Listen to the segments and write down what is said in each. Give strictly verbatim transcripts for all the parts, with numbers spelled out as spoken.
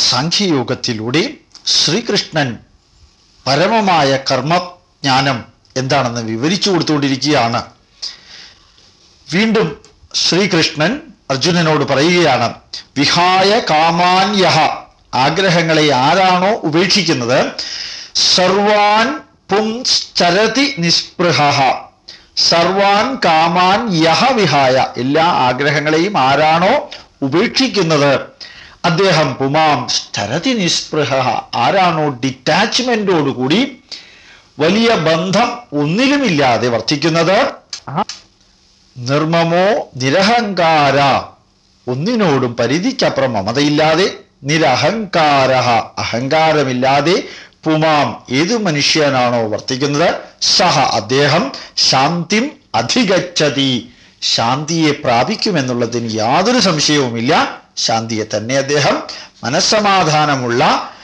സാഖ്യയോഗത്തിലൂടെ ശ്രീകൃഷ്ണൻ പരമമായ കർമ്മജ്ഞാനം എന്താണെന്ന് വിവരിച്ചു കൊടുത്തുകൊണ്ടിരിക്കുകയാണ്. വീണ്ടും ശ്രീകൃഷ്ണൻ അർജുനനോട് പറയുകയാണ്, വിഹായ കാമാന്യഹ, ആഗ്രഹങ്ങളെ ആരാണോ ഉപേക്ഷിക്കുന്നത്, സർവാൻ പുംശ്ചരതി നിസ്പൃഹഃ, സർവാൻ കാമാൻ യഹ വിഹായ, എല്ലാ ആഗ്രഹങ്ങളെയും ആരാണോ ഉപേക്ഷിക്കുന്നത് അദ്ദേഹം പുമാം സ്ഥരതി നിസ്പൃഹഃ, ആരാണോ ഡിറ്റാച്ച്മെന്റോടുകൂടി വലിയ ബന്ധം ഒന്നിലുമില്ലാതെ വർത്തിക്കുന്നത്, നിർമ്മമോ നിരഹങ്കാര, ഒന്നിനോടും പരിധിക്കപ്പുറം മമതയില്ലാതെ, നിരഹങ്കാര, അഹങ്കാരമില്ലാതെ, പുമാം ഏതു മനുഷ്യനാണോ വർത്തിക്കുന്നത്, സഹ അദ്ദേഹം ശാന്തിം അധിഗച്ഛതി, ശാന്തിയെ പ്രാപിക്കുമെന്നുള്ളതിന് യാതൊരു സംശയവുമില്ല. ശാന്തിയെ തന്നെ അദ്ദേഹം, മനസ്സമാധാനമുള്ള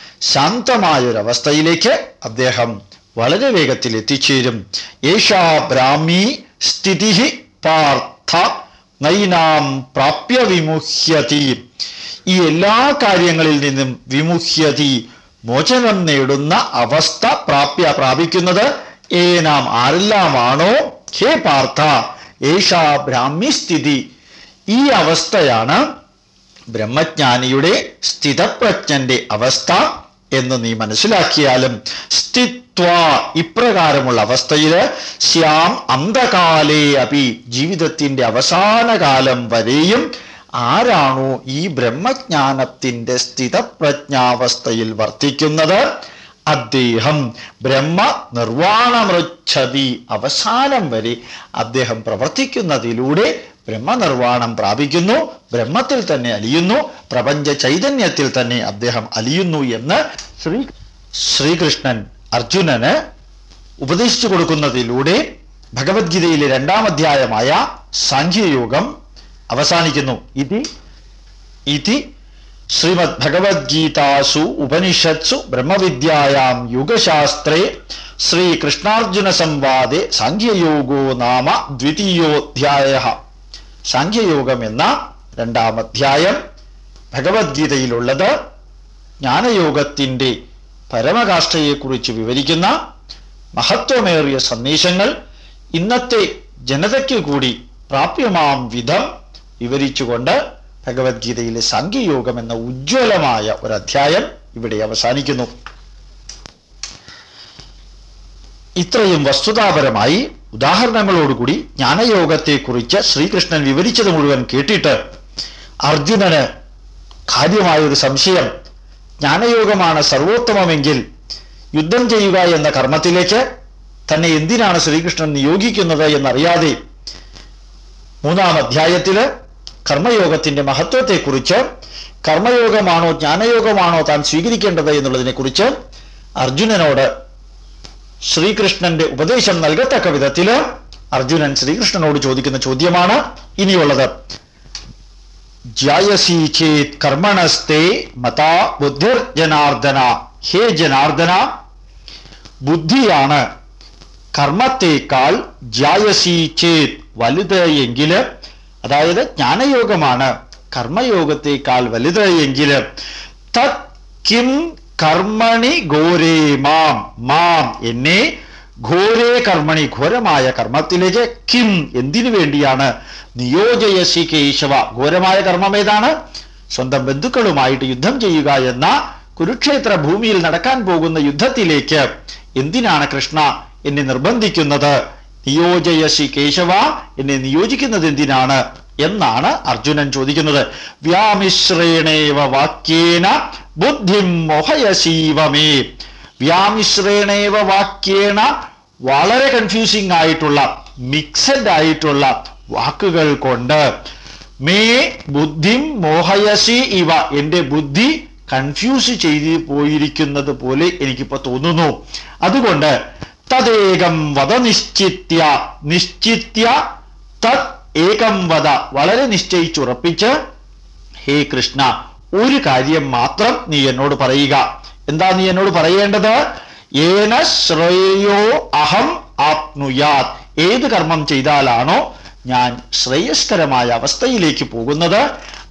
ശാന്തമായൊരവസ്ഥയിലേക്ക് അദ്ദേഹം വളരെ വേഗത്തിൽ എത്തിച്ചേരും. ഏഷാ ബ്രാഹ്മീ സ്ഥിതി പാർത്ഥ നൈനാം പ്രാപ്യ വിമുഹ്യതി, ഈ എല്ലാ കാര്യങ്ങളിൽ നിന്നും വിമുഹ്യതി, മോചനം നേടുന്ന അവസ്ഥ പ്രാപ്യ പ്രാപിക്കുന്നത് ഏനാം ആരെല്ലാമാണോ, ഹേ പാർത്ഥ ഏഷാ ബ്രാഹ്മി സ്ഥിതി, ഈ അവസ്ഥയാണ് ബ്രഹ്മജ്ഞാനിയുടെ സ്ഥിതപ്രജ്ഞന്റെ അവസ്ഥ എന്ന് നീ മനസ്സിലാക്കിയാലും, സ്ഥിത്വ ഇപ്രകാരമുള്ള അവസ്ഥയിൽ, ശ്യാം അന്ധകാലേ അപി, ജീവിതത്തിന്റെ അവസാന കാലം വരെയും ആരാണോ ഈ ബ്രഹ്മജ്ഞാനത്തിന്റെ സ്ഥിതപ്രജ്ഞാവസ്ഥയിൽ വർത്തിക്കുന്നത് അദ്ദേഹം ബ്രഹ്മ നിർവാണമൃച്ഛതി, അവസാനം വരെ അദ്ദേഹം പ്രവർത്തിക്കുന്നതിലൂടെ ബ്രഹ്മനിർവാണം പ്രാപിക്കുന്നു, ബ്രഹ്മത്തിൽ തന്നെ അലിയുന്നു, പ്രപഞ്ച ചൈതന്യത്തിൽ തന്നെ അദ്ദേഹം അലിയുന്നു എന്ന് ശ്രീ ശ്രീകൃഷ്ണൻ അർജുനന് ഉപദേശിച്ചു കൊടുക്കുന്നതിലൂടെ ഭഗവത്ഗീതയിലെ രണ്ടാം അധ്യായമായ സാഖ്യയോഗം അവസാനിക്കുന്നു. ഇതി ഇതി ശ്രീമദ് ഭഗവത്ഗീതാസു ഉപനിഷത്സു ബ്രഹ്മവിദ്യായാം യോഗശാസ്ത്രേ ശ്രീകൃഷ്ണാർജുന സംവാദേ സാഖ്യയോഗോ നാമ ദ്വിതീയോധ്യായഃ. സാഖ്യയോഗം എന്ന രണ്ടാം അധ്യായം ഭഗവത്ഗീതയിലുള്ളത് ജ്ഞാനയോഗത്തിൻ്റെ പരമകാഷ്ഠയെക്കുറിച്ച് വിവരിക്കുന്ന മഹത്വമേറിയ സന്ദേശങ്ങൾ ഇന്നത്തെ ജനതയ്ക്ക് കൂടി പ്രാപ്യമാം വിധം വിവരിച്ചുകൊണ്ട് ഭഗവത്ഗീതയിലെ സാഖ്യയോഗം എന്ന ഉജ്ജ്വലമായ ഒരു അധ്യായം ഇവിടെ അവസാനിക്കുന്നു. ഇത്രയും വസ്തുതാപരമായി ഉദാഹരണങ്ങളോടുകൂടി ജ്ഞാനയോഗത്തെക്കുറിച്ച് ശ്രീകൃഷ്ണൻ വിവരിച്ചത് മുഴുവൻ കേട്ടിട്ട് അർജുനന് കാര്യമായൊരു സംശയം, ജ്ഞാനയോഗമാണ് സർവോത്തമമെങ്കിൽ യുദ്ധം ചെയ്യുക എന്ന കർമ്മത്തിലേക്ക് തന്നെ എന്തിനാണ് ശ്രീകൃഷ്ണൻ നിയോഗിക്കുന്നത് എന്നറിയാതെ മൂന്നാം അധ്യായത്തില് കർമ്മയോഗത്തിന്റെ മഹത്വത്തെക്കുറിച്ച്, കർമ്മയോഗമാണോ ജ്ഞാനയോഗമാണോ താൻ സ്വീകരിക്കേണ്ടത് എന്നുള്ളതിനെക്കുറിച്ച് അർജുനനോട് ശ്രീകൃഷ്ണന്റെ ഉപദേശം നൽകത്തക്ക വിധത്തില് അർജുനൻ ശ്രീകൃഷ്ണനോട് ചോദിക്കുന്ന ചോദ്യമാണ് ഇനിയുള്ളത്. ജ്യായസി ചേത് കർമ്മണസ്തേ മതാ ബുദ്ധിർ ജനാർദ്ദന, ഹേ ജനാർദ്ദന, ബുദ്ധിയാണ് കർമ്മത്തേക്കാൾ ജ്യായസി ചേത് വലുത് എങ്കില്, അതായത് ജ്ഞാനയോഗമാണ് കർമ്മയോഗത്തേക്കാൾ വലുത് എങ്കില്, തത് കിം കർമ്മണി ഘോരേ മാം, മാം എന്നെ, ഘോരേ കർമ്മണി ഘോരമായ കർമ്മത്തിലേക്ക്, കിം എന്തിനു വേണ്ടിയാണ്, നിയോജയസി കേശവ, ഘോരമായ കർമ്മം ഏതാണ്, സ്വന്തം ബന്ധുക്കളുമായിട്ട് യുദ്ധം ചെയ്യുക എന്ന കുരുക്ഷേത്ര ഭൂമിയിൽ നടക്കാൻ പോകുന്ന യുദ്ധത്തിലേക്ക് എന്തിനാണ് കൃഷ്ണ എന്നെ നിർബന്ധിക്കുന്നത്, നിയോജയസി കേശവ എന്നെ നിയോജിക്കുന്നത് എന്തിനാണ് എന്നാണ് അർജുനൻ ചോദിക്കുന്നത്. വ്യാമിശ്രേണേവ വാക്യേന ബുദ്ധിം മോഹയസീവമേ, വ്യാമിശ്രേണേവ വാക്യേന, വളരെ കൺഫ്യൂസിംഗ് ആയിട്ടുള്ള മിക്സഡ് ആയിട്ടുള്ള വാക്കുകൾ കൊണ്ട്, മേ ബുദ്ധിം മോഹയസി ഇവ, എൻ്റെ ബുദ്ധി കൺഫ്യൂസ് ചെയ്തു പോയിരിക്കുന്നത് പോലെ എനിക്കിപ്പോ തോന്നുന്നു. അതുകൊണ്ട് തദേകം വദ നിശ്ചിത്യ, നിശ്ചിത്യ തത് ഏകം വദ, വളരെ നിശ്ചയിച്ചുറപ്പിച്ച് ഹേ കൃഷ്ണ ഒരു കാര്യം മാത്രം നീ എന്നോട് പറയുക. എന്താ നീ എന്നോട് പറയേണ്ടത്? ഏന ശ്രേയോ അഹം ആപ്നുയാത്, ഏത് കർമ്മം ചെയ്താലാണോ ഞാൻ ശ്രേയസ്കരമായ അവസ്ഥയിലേക്ക് പോകുന്നത്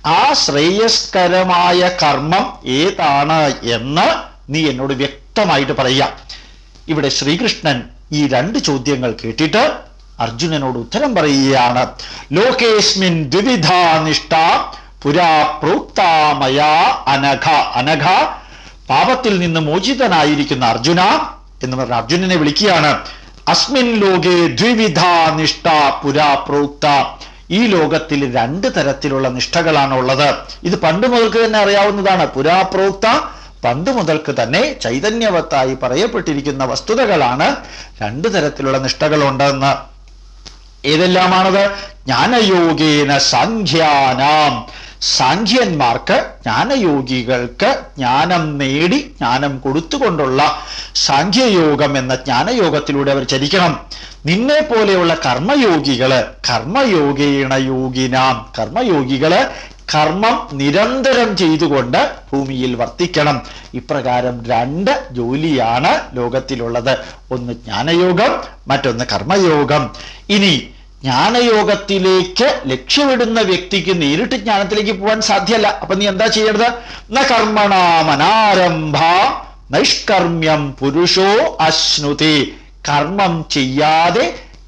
ആ ശ്രേയസ്കരമായ കർമ്മം ഏതാണ് എന്ന് നീ എന്നോട് വ്യക്തമായിട്ട് പറയുക. ഇവിടെ ശ്രീകൃഷ്ണൻ ഈ രണ്ട് ചോദ്യങ്ങൾ കേട്ടിട്ട് അർജുനനോട് ഉത്തരം പറയുകയാണ്. ലോകേസ്മിൻ ദ്വിവിധാ നിഷ്ഠ പുരാ പ്രോക്താമയാ അനഘ. അനഘ പാപത്തിൽ നിന്ന് മോചിതനായിരിക്കുന്ന അർജുന എന്ന് പറഞ്ഞ അർജുനനെ വിളിക്കുകയാണ്. അസ്മിൻ ലോകേ ദ്വിവിധാ നിഷ്ഠ പുരാ പ്രോക്ത. ഈ ലോകത്തിൽ രണ്ട് തരത്തിലുള്ള നിഷ്ഠകളാണ് ഉള്ളത്. ഇത് പണ്ട് മുതൽക്ക് തന്നെ അറിയാവുന്നതാണ്. പുരാപ്രോക്ത, പണ്ട് മുതൽക്ക് തന്നെ ചൈതന്യവത്തായി പറയപ്പെട്ടിരിക്കുന്ന വസ്തുതകളാണ്. രണ്ട് തരത്തിലുള്ള നിഷ്ഠകളുണ്ടെന്ന്. ഏതെല്ലാമാണത്? ജ്ഞാനയോഗേന സാഖ്യാനാം. സാഖ്യന്മാർക്ക്, ജ്ഞാനയോഗികൾക്ക് ജ്ഞാനം നേടി ജ്ഞാനം കൊടുത്തുകൊണ്ടുള്ള സാഖ്യയോഗം എന്ന ജ്ഞാനയോഗത്തിലൂടെ അവർ ചരിക്കണം. നിന്നെ പോലെയുള്ള കർമ്മയോഗികള്, കർമ്മയോഗേണ യോഗിനാം, കർമ്മയോഗികള് കർമ്മം നിരന്തരം ചെയ്തുകൊണ്ട് ഭൂമിയിൽ വർത്തിക്കണം. ഇപ്രകാരം രണ്ട് ജോലിയാണ് ലോകത്തിലുള്ളത്. ഒന്ന് ജ്ഞാനയോഗം, മറ്റൊന്ന് കർമ്മയോഗം. ഇനി ജ്ഞാനയോഗത്തിലേക്ക് ലക്ഷ്യമിടുന്ന വ്യക്തിക്ക് നേരിട്ട് ജ്ഞാനത്തിലേക്ക് പോകാൻ സാധ്യമല്ല. അപ്പൊ നീ എന്താ ചെയ്യേണ്ടത്? ന കർമ്മണാമനാരംഭ നൈഷ്കർമ്മ്യം പുരുഷോ അശ്നുതി. കർമ്മം ചെയ്യാതെ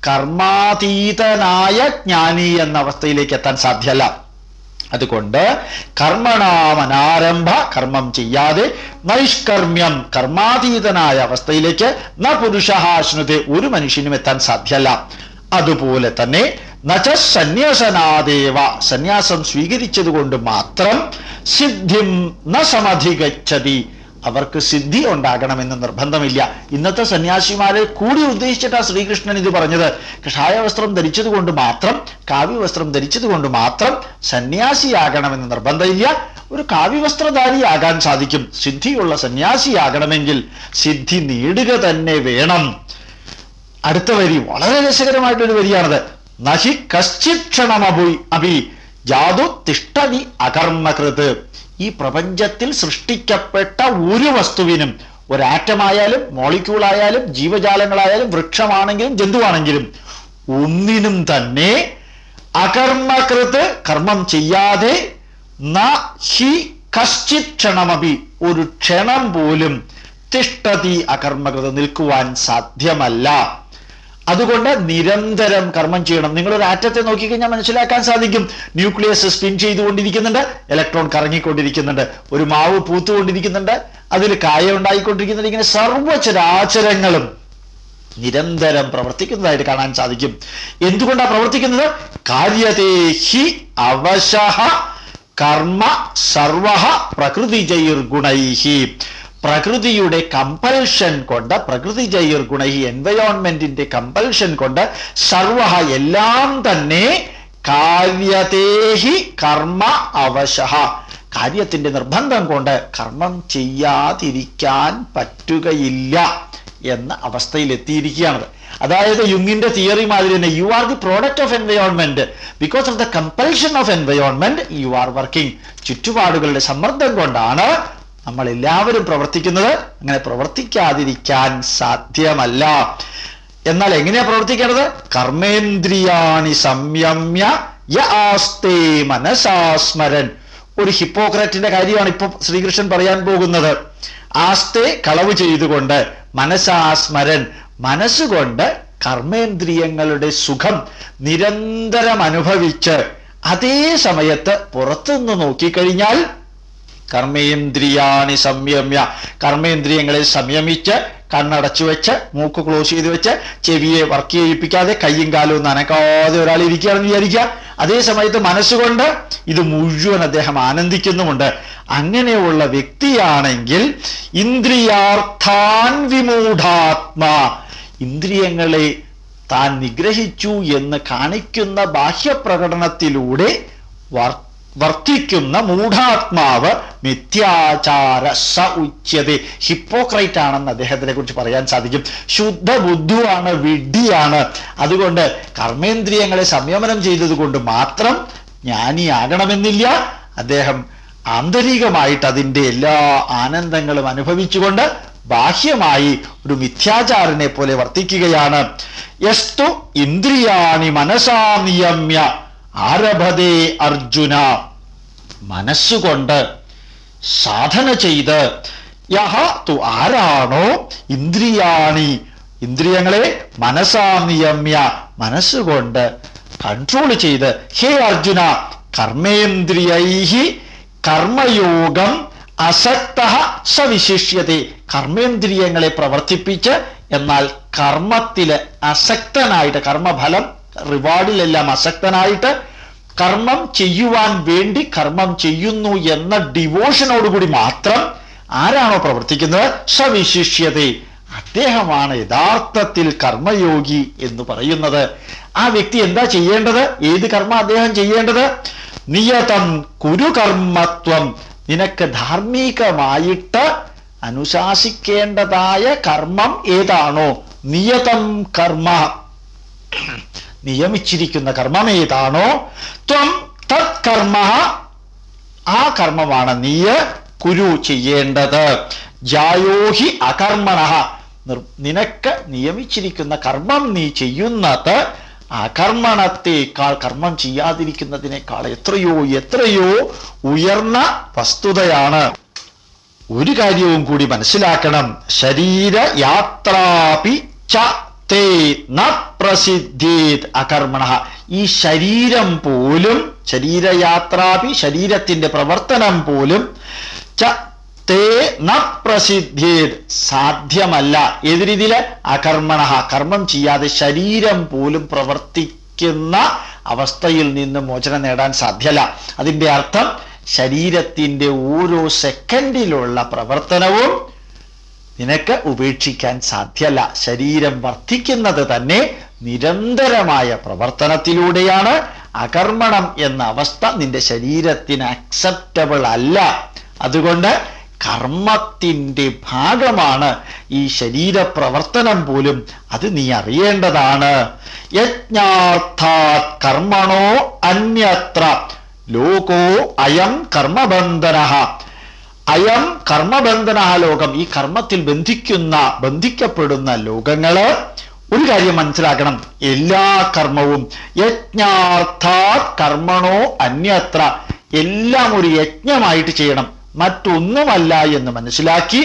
കർമാതീതനായ ജ്ഞാനി എന്ന അവസ്ഥയിലേക്ക് എത്താൻ സാധ്യമല്ല. അതുകൊണ്ട് കർമ്മണാമനാരംഭ, കർമ്മം ചെയ്യാതെ, നൈഷ്കർമ്മ്യം, കർമാതീതനായ അവസ്ഥയിലേക്ക് ന പുരുഷ അശ്നുതി, ഒരു മനുഷ്യനും എത്താൻ സാധ്യമല്ല. അതുപോലെ തന്നെ നച സന്യാസനാദേവ, സന്യാസം സ്വീകരിച്ചതുകൊണ്ട് മാത്രം സിദ്ധിം ന സമധിഗച്ഛതി, അവർക്ക് സിദ്ധി ഉണ്ടാകണമെന്ന് നിർബന്ധമില്ല. ഇന്നത്തെ സന്യാസിമാരെ കൂടി ഉദ്ദേശിച്ചിട്ടാണ് ശ്രീകൃഷ്ണൻ ഇത് പറഞ്ഞത്. കഷായ വസ്ത്രം ധരിച്ചത് കൊണ്ട് മാത്രം, കാവ്യവസ്ത്രം ധരിച്ചത് കൊണ്ട് മാത്രം സന്യാസിയാകണമെന്ന് നിർബന്ധമില്ല. ഒരു കാവ്യവസ്ത്രധാരിയാകാൻ സാധിക്കും. സിദ്ധിയുള്ള സന്യാസിയാകണമെങ്കിൽ സിദ്ധി നേടുക തന്നെ വേണം. അടുത്ത വരി വളരെ രസകരമായിട്ടൊരു വരിയാണത്. നഹി കശ്ചിക്ഷണമഭി അഭി ജാതു തിഷ്ഠതി അകർമ്മകൃത്. ഈ പ്രപഞ്ചത്തിൽ സൃഷ്ടിക്കപ്പെട്ട ഒരു വസ്തുവിനും, ഒരാറ്റമായാലും മോളിക്യൂളായാലും ജീവജാലങ്ങളായാലും വൃക്ഷമാണെങ്കിലും ജന്തുവാണെങ്കിലും ഒന്നിനും തന്നെ അകർമ്മകൃത്, കർമ്മം ചെയ്യാതെ, ന ഹി കശ്ചിത് ക്ഷണമഭി, ഒരു ക്ഷണം പോലും തിഷ്ഠതി അകർമ്മകൃത്, നിൽക്കുവാൻ സാധ്യമല്ല. അതുകൊണ്ട് നിരന്തരം കർമ്മം ചെയ്യണം. നിങ്ങളൊരു ആറ്റത്തെ നോക്കിക്കഴിഞ്ഞാൽ മനസ്സിലാക്കാൻ സാധിക്കും. ന്യൂക്ലിയസ് സ്പിൻ ചെയ്തുകൊണ്ടിരിക്കുന്നുണ്ട്, ഇലക്ട്രോൺ കറങ്ങിക്കൊണ്ടിരിക്കുന്നുണ്ട്, ഒരു മാവ് പൂത്തുകൊണ്ടിരിക്കുന്നുണ്ട്, അതിൽ കായ ഉണ്ടായിക്കൊണ്ടിരിക്കുന്നുണ്ട്. ഇങ്ങനെ സർവചരാചരങ്ങളും നിരന്തരം പ്രവർത്തിക്കുന്നതായിട്ട് കാണാൻ സാധിക്കും. എന്തുകൊണ്ടാണ് പ്രവർത്തിക്കുന്നത്? കാര്യതേ ഹി അവശഃ കർമ്മ സർവഃ പ്രകൃതിജൈർഗുണൈഹി. പ്രകൃതിയുടെ കമ്പൽഷൻ കൊണ്ട്, പ്രകൃതി ജൈർ ഗുണൈ, എൻവയോൺമെന്റിന്റെ കമ്പൽഷൻ കൊണ്ട് സർവഹ എല്ലാം തന്നെ കാര്യതേഹി കർമ്മ അവശഃ, കാര്യത്തിന്റെ നിർബന്ധം കൊണ്ട് കർമ്മം ചെയ്യാതിരിക്കാൻ പറ്റുകയില്ല എന്ന അവസ്ഥയിലെത്തിയിരിക്കുകയാണ്. അതായത് യുങ്ങിന്റെ തിയറി മാതിരി തന്നെ, you are the product of environment. Because of the compulsion of environment you are working. ചുറ്റുപാടുകളുടെ സമ്മർദ്ദം കൊണ്ടാണ് നമ്മൾ എല്ലാവരും പ്രവർത്തിക്കുന്നത്. അങ്ങനെ പ്രവർത്തിക്കാതിരിക്കാൻ സാധ്യമല്ല. എന്നാൽ എങ്ങനെയാ പ്രവർത്തിക്കേണ്ടത്? കർമ്മേന്ദ്രിയാണി സംയമ്യ യ ആസ്തേ മനസാസ്മരൻ. ഒരു ഹിപ്പോക്രറ്റിന്റെ കാര്യമാണ് ഇപ്പൊ ശ്രീകൃഷ്ണൻ പറയാൻ പോകുന്നത്. ആസ്തേ കളവ് ചെയ്തുകൊണ്ട്, മനസാസ്മരൻ മനസ്സുകൊണ്ട് കർമ്മേന്ദ്രിയങ്ങളുടെ സുഖം നിരന്തരം അനുഭവിച്ച്, അതേ സമയത്ത് പുറത്തുനിന്ന് നോക്കിക്കഴിഞ്ഞാൽ കർമ്മേന്ദ്രിയാണി സംയമ്യ, കർമ്മേന്ദ്രിയങ്ങളെ സംയമിച്ച്, കണ്ണടച്ചു വെച്ച്, മൂക്ക് ക്ലോസ് ചെയ്ത് വെച്ച്, ചെവിയെ വർക്ക് ചെയ്യിപ്പിക്കാതെ, കയ്യും കാലും ഒന്നും അനക്കാതെ ഒരാൾ ഇരിക്കുകയാണെന്ന് വിചാരിക്കുക. അതേ സമയത്ത് മനസ്സുകൊണ്ട് ഇത് മുഴുവൻ അദ്ദേഹം ആനന്ദിക്കുന്നുമുണ്ട്. അങ്ങനെയുള്ള വ്യക്തിയാണെങ്കിൽ ഇന്ദ്രിയാർത്ഥാൻ വിമൂഢാത്മാ, ഇന്ദ്രിയങ്ങളെ താൻ നിഗ്രഹിച്ചു എന്ന് കാണിക്കുന്ന ബാഹ്യപ്രകടനത്തിലൂടെ വർ വർത്തിക്കുന്ന മൂഢാത്മാവ് മിഥ്യാചാര സ ഉച്യതേ, ഹിപ്പോക്രൈറ്റ് ആണെന്ന് അദ്ദേഹത്തിനെ കുറിച്ച് പറയാൻ സാധിക്കും. ശുദ്ധ ബുദ്ധുവാണ്, വിഡ്ഢിയാണ്. അതുകൊണ്ട് കർമ്മേന്ദ്രിയങ്ങളെ സംയമനം ചെയ്തത് കൊണ്ട് മാത്രം ജ്ഞാനിയാകണമെന്നില്ല. അദ്ദേഹം ആന്തരികമായിട്ട് അതിൻ്റെ എല്ലാ ആനന്ദങ്ങളും അനുഭവിച്ചുകൊണ്ട് ബാഹ്യമായി ഒരു മിഥ്യാചാരനെ പോലെ വർത്തിക്കുകയാണ്. യസ്തു ഇന്ദ്രിയാണി മനസാ നിയമ്യ ആരഭതേ അർജുന. മനസ്സുകൊണ്ട് സാധന ചെയ്ത് യഹ തു ആരാണോ ഇന്ദ്രിയാണി ഇന്ദ്രിയങ്ങളെ മനസാ നിയമ്യ മനസ്സുകൊണ്ട് കൺട്രോൾ ചെയ്ത് ഹേ അർജുന കർമ്മേന്ദ്രിയൈഹി കർമ്മയോഗം അസക്ത സവിശിഷ്യത്തെ കർമ്മേന്ദ്രിയങ്ങളെ പ്രവർത്തിപ്പിച്ച് എന്നാൽ കർമ്മത്തില് അസക്തനായിട്ട് കർമ്മഫലം റിവാർഡിലെല്ലാം അസക്തനായിട്ട് കർമ്മം ചെയ്യുവാൻ വേണ്ടി കർമ്മം ചെയ്യുന്നു എന്ന ഡിവോഷനോടുകൂടി മാത്രം ആരാണോ പ്രവർത്തിക്കുന്നത് സവിശിഷ്യതേ അദ്ദേഹമാണ് യഥാർത്ഥത്തിൽ കർമ്മയോഗി എന്ന് പറയുന്നത്. ആ വ്യക്തി എന്താ ചെയ്യേണ്ടത്? ഏത് കർമ്മ അദ്ദേഹം ചെയ്യേണ്ടത്? നിയതം കുരു കർമ്മത്വം നിനക്ക് ധാർമ്മികമായിട്ട് അനുശാസിക്കേണ്ടതായ കർമ്മം ഏതാണോ നിയതം കർമ്മ നിയമിച്ചിരിക്കുന്ന കർമ്മം ഏതാണോ ത്വം തത് കർമ്മ ആ കർമ്മമാണ് നീ കുരു ചെയ്യേണ്ടത്. ജായോഹി അകർമ്മണ നിനക്ക് നിയമിച്ചിരിക്കുന്ന കർമ്മം നീ ചെയ്യുന്നത് അകർമ്മണത്തേക്കാൾ കർമ്മം ചെയ്യാതിരിക്കുന്നതിനേക്കാൾ എത്രയോ എത്രയോ ഉയർന്ന വസ്തുതയാണ്. ഒരു കാര്യവും കൂടി മനസ്സിലാക്കണം. ശരീരയാത്രാപി ച തേ ന പ്രസിദ്ധേത് അകർമ്മണ ഈ ശരീരം പോലും ശരീരയാത്രാപി ശരീരത്തിന്റെ പ്രവർത്തനം പോലും ച തേ ന പ്രസിദ്ധേത് സാധ്യമല്ല. ഏത് രീതിയില്? അകർമ്മണ കർമ്മം ചെയ്യാതെ ശരീരം പോലും പ്രവർത്തിക്കുന്ന അവസ്ഥയിൽ നിന്ന് മോചനം നേടാൻ സാധ്യമല്ല. അതിന്റെ അർത്ഥം ശരീരത്തിന്റെ ഓരോ സെക്കൻഡിലുള്ള പ്രവർത്തനവും നിനക്ക് ഉപേക്ഷിക്കാൻ സാധ്യമല്ല. ശരീരം വർദ്ധിക്കുന്നത് തന്നെ നിരന്തരമായ പ്രവർത്തനത്തിലൂടെയാണ്. അകർമ്മണം എന്ന അവസ്ഥ നിന്റെ ശരീരത്തിന് അക്സെപ്റ്റബിൾ അല്ല. അതുകൊണ്ട് കർമ്മത്തിന്റെ ഭാഗമാണ് ഈ ശരീരപ്രവർത്തനം പോലും. അത് നീ അറിയേണ്ടതാണ്. യജ്ഞാർത്ഥാത് കർമ്മണോ അന്യത്ര ലോകോ അയം കർമ്മബന്ധന അയം കർമ്മബന്ധന ലോകം ഈ കർമ്മത്തിൽ ബന്ധിക്കുന്ന ബന്ധിക്കപ്പെടുന്ന ലോകങ്ങള് ഒരു കാര്യം മനസ്സിലാക്കണം. എല്ലാ കർമ്മവും യജ്ഞാർത്ഥാത് കർമ്മണോ അന്യത്ര എല്ലാം ഒരു യജ്ഞമായിട്ട് ചെയ്യണം, മറ്റൊന്നുമല്ല എന്ന് മനസ്സിലാക്കി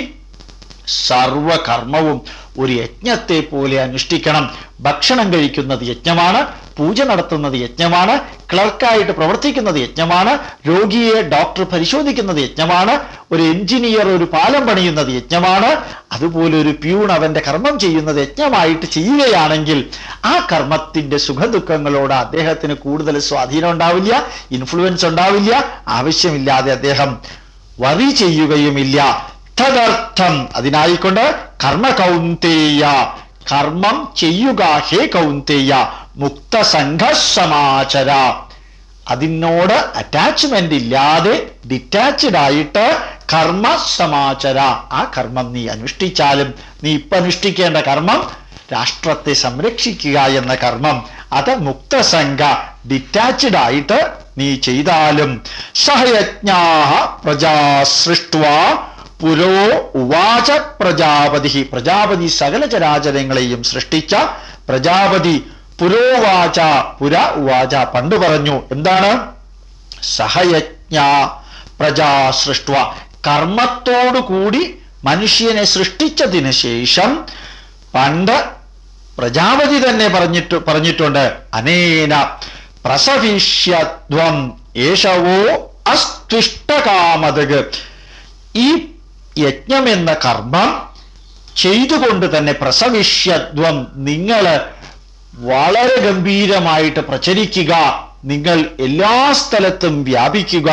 സർവകർമ്മവും ഒരു യജ്ഞത്തെ പോലെ അനുഷ്ഠിക്കണം. ഭക്ഷണം കഴിക്കുന്നത് യജ്ഞമാണ്, പൂജ നടത്തുന്നത് യജ്ഞമാണ്, ക്ലർക്കായിട്ട് പ്രവർത്തിക്കുന്നത് യജ്ഞമാണ്, രോഗിയെ ഡോക്ടർ പരിശോധിക്കുന്നത് യജ്ഞമാണ്, ഒരു എഞ്ചിനീയർ ഒരു പാലം പണിയുന്നത് യജ്ഞമാണ്. അതുപോലെ ഒരു പ്യൂൺ അവന്റെ കർമ്മം ചെയ്യുന്നത് യജ്ഞമായിട്ട് ചെയ്യുകയാണെങ്കിൽ ആ കർമ്മത്തിന്റെ സുഖദുഃഖങ്ങളോട് അദ്ദേഹത്തിന് കൂടുതൽ സ്വാധീനം ഉണ്ടാവില്ല, ഇൻഫ്ലുവൻസ് ഉണ്ടാവില്ല. ആവശ്യമില്ലാതെ അദ്ദേഹം വറി ചെയ്യുകയുമില്ല. തദർത്ഥം അതിനായിക്കൊണ്ട് കർമ്മ കൗന്തേയ കർമ്മം ചെയ്യുക ഹേ കൗന്തേയ മുക്തസംഘ സമാചര അതിനോട് അറ്റാച്ച്മെന്റ് ഇല്ലാതെ ഡിറ്റാച്ച്ഡ് ആയിട്ട് കർമ്മ സമാചര ആ കർമ്മം നീ അനുഷ്ഠിച്ചാലും നീ ഇപ്പൊ അനുഷ്ഠിക്കേണ്ട കർമ്മം രാഷ്ട്രത്തെ സംരക്ഷിക്കുക എന്ന കർമ്മം അത് മുക്തസംഘ ഡിറ്റാച്ച്ഡ് ആയിട്ട് നീ ചെയ്താലും സഹയജ്ഞാഃ പ്രജാ സൃഷ്ട്വാ പുരോ ഉവാച പ്രജാപതി പ്രജാപതി സകല ചരാചരങ്ങളെയും സൃഷ്ടിച്ച പ്രജാപതി പുരോവാച പുര ഉവാച പണ്ട് പറഞ്ഞു. എന്താണ്? സഹയജ്ഞ പ്രജാ സൃഷ്ട്വ കർമ്മത്തോടുകൂടി മനുഷ്യനെ സൃഷ്ടിച്ചതിന് ശേഷം പണ്ട് പ്രജാപതി തന്നെ പറഞ്ഞിട്ട് പറഞ്ഞിട്ടുണ്ട് അനേന പ്രസവിഷ്യധ്വം ഏഷവോ അസ്തുഷ്ടകാമതക് ഈ യജ്ഞം എന്ന കർമ്മം ചെയ്തുകൊണ്ട് തന്നെ പ്രസവിഷ്യധ്വം നിങ്ങള് വളരെ ഗംഭീരമായിട്ട് പ്രചരിക്കുക, നിങ്ങൾ എല്ലാ സ്ഥലത്തും വ്യാപിക്കുക.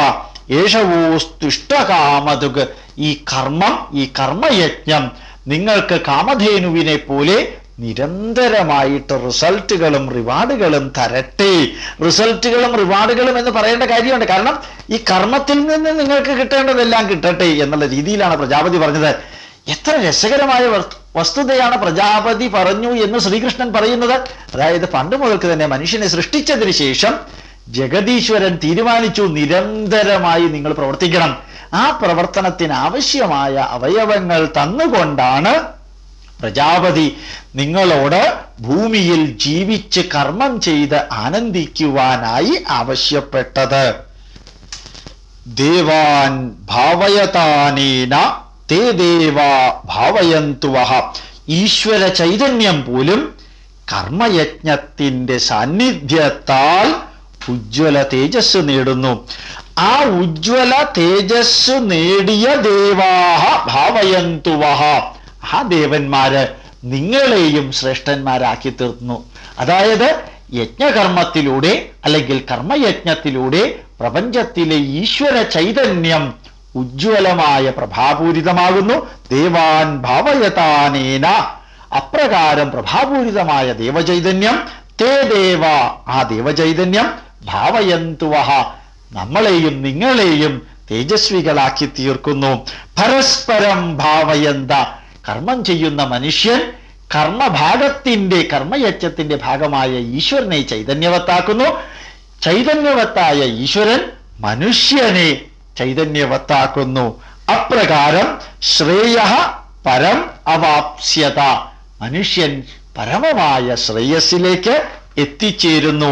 ഏഷവോസ്തുഷ്ടകാമതുക് ഈ കർമ്മം ഈ കർമ്മയജ്ഞം നിങ്ങൾക്ക് കാമധേനുവിനെ പോലെ നിരന്തരമായിട്ട് റിസൾട്ടുകളും റിവാർഡുകളും തരട്ടെ. റിസൾട്ടുകളും റിവാർഡുകളും എന്ന് പറയേണ്ട കാര്യമുണ്ട്. കാരണം ഈ കർമ്മത്തിൽ നിന്ന് നിങ്ങൾക്ക് കിട്ടേണ്ടതെല്ലാം കിട്ടട്ടെ എന്നുള്ള രീതിയിലാണ് പ്രജാപതി പറഞ്ഞത്. എത്ര രസകരമായ വസ്തുതയാണ് പ്രജാപതി പറഞ്ഞു എന്ന് ശ്രീകൃഷ്ണൻ പറയുന്നത്. അതായത് പണ്ട് മുതൽക്ക് തന്നെ മനുഷ്യനെ സൃഷ്ടിച്ചതിന് ശേഷം ജഗദീശ്വരൻ തീരുമാനിച്ചു നിരന്തരമായി നിങ്ങൾ പ്രവർത്തിക്കണം. ആ പ്രവർത്തനത്തിന് ആവശ്യമായ അവയവങ്ങൾ തന്നുകൊണ്ടാണ് പ്രജാപതി നിങ്ങളോട് ഭൂമിയിൽ ജീവിച്ച് കർമ്മം ചെയ്ത് ആനന്ദിക്കുവാനായി ആവശ്യപ്പെട്ടത്. ദേവാൻ ഭാവയതാനേന തേ ദേവാ ഭാവയന്തു വഹ. ഈശ്വര ചൈതന്യം പോലും കർമ്മയജ്ഞത്തിന്റെ സാന്നിധ്യത്താൽ ഉജ്ജ്വല തേജസ് നേടുന്നു. ആ ഉജ്ജ്വല തേജസ് നേടിയ ദേവാഹ ഭാവയന്തു വഹ. ആ ദേവന്മാര് നിങ്ങളെയും ശ്രേഷ്ഠന്മാരാക്കി തീർന്നു. അതായത് യജ്ഞകർമ്മത്തിലൂടെ അല്ലെങ്കിൽ കർമ്മയജ്ഞത്തിലൂടെ പ്രപഞ്ചത്തിലെ ഈശ്വര ചൈതന്യം ഉജ്ജ്വലമായ പ്രഭാപൂരിതമാകുന്നു. ദേവാൻ ഭാവയതാനേന, അപ്രകാരം പ്രഭാപൂരിതമായ ദേവചൈതന്യം തേ ദേവ, ആ ദേവചൈതന്യം ഭാവയന്തുവഹ, നമ്മളെയും നിങ്ങളെയും തേജസ്വികളാക്കി തീർക്കുന്നു. പരസ്പരം ഭാവയന്ത, കർമ്മം ചെയ്യുന്ന മനുഷ്യൻ കർമ്മഭാഗത്തിന്റെ കർമ്മയജ്ഞത്തിന്റെ ഭാഗമായ ഈശ്വരനെ ചൈതന്യവത്താക്കുന്നു. ചൈതന്യവത്തായ ഈശ്വരൻ മനുഷ്യനെ ചൈതന്യവത്താക്കുന്നു. അപ്രകാരം ശ്രേയ പരം അവാപ്സ്യത, മനുഷ്യൻ പരമമായ ശ്രേയസ്സിലേക്ക് എത്തിച്ചേരുന്നു.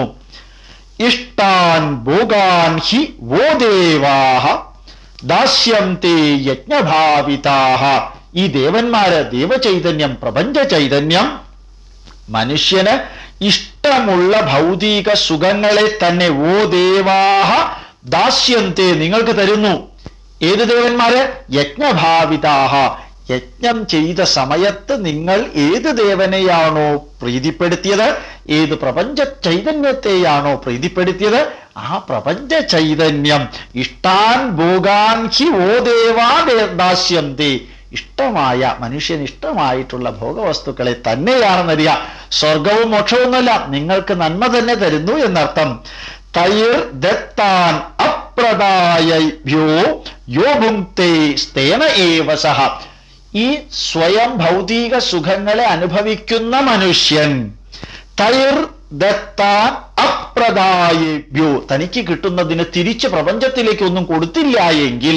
ഇഷ്ടാൻ ഭോഗാൻ ഹി വോ ദേവാഹ ദാസ്യന്തി യജ്ഞഭാവിതാഹ. ഈ ദേവന്മാര്, ദേവചൈതന്യം, പ്രപഞ്ച ചൈതന്യം മനുഷ്യന് ഇഷ്ടമുള്ള ഭൗതിക സുഖങ്ങളെ തന്നെ ഓ ദേവാഹ ദാസ്യന്തെ, നിങ്ങൾക്ക് തരുന്നു. ഏത് ദേവന്മാര്? യജ്ഞഭാവിതാഹ, യജ്ഞം ചെയ്ത സമയത്ത് നിങ്ങൾ ഏത് ദേവനെയാണോ പ്രീതിപ്പെടുത്തിയത്, ഏത് പ്രപഞ്ച ചൈതന്യത്തെയാണോ പ്രീതിപ്പെടുത്തിയത്, ആ പ്രപഞ്ച ചൈതന്യം ഇഷ്ടാൻ ഭോഗാൻ ഹി ഓ ദേവാ ദാസ്യന്തി, ഇഷ്ടമായ മനുഷ്യന് ഇഷ്ടമായിട്ടുള്ള ഭോഗവസ്തുക്കളെ തന്നെയാണെന്നറിയ. സ്വർഗവും മോക്ഷവുമൊന്നുമല്ല, നിങ്ങൾക്ക് നന്മ തന്നെ തരുന്നു എന്നർത്ഥം. തൈർ ദത്താൻ അപ്രദായഭ്യോ യോ ഭുങ്ക്തേ സ്തേന ഏവ സഹ. ഈ സ്വയം ഭൗതിക സുഖങ്ങളെ അനുഭവിക്കുന്ന മനുഷ്യൻ തൈർ ദത്താൻ അപ്രദായഭ്യോ, തനിക്ക് കിട്ടുന്നതിന് തിരിച്ച് പ്രപഞ്ചത്തിലേക്ക് ഒന്നും കൊടുത്തില്ല എങ്കിൽ,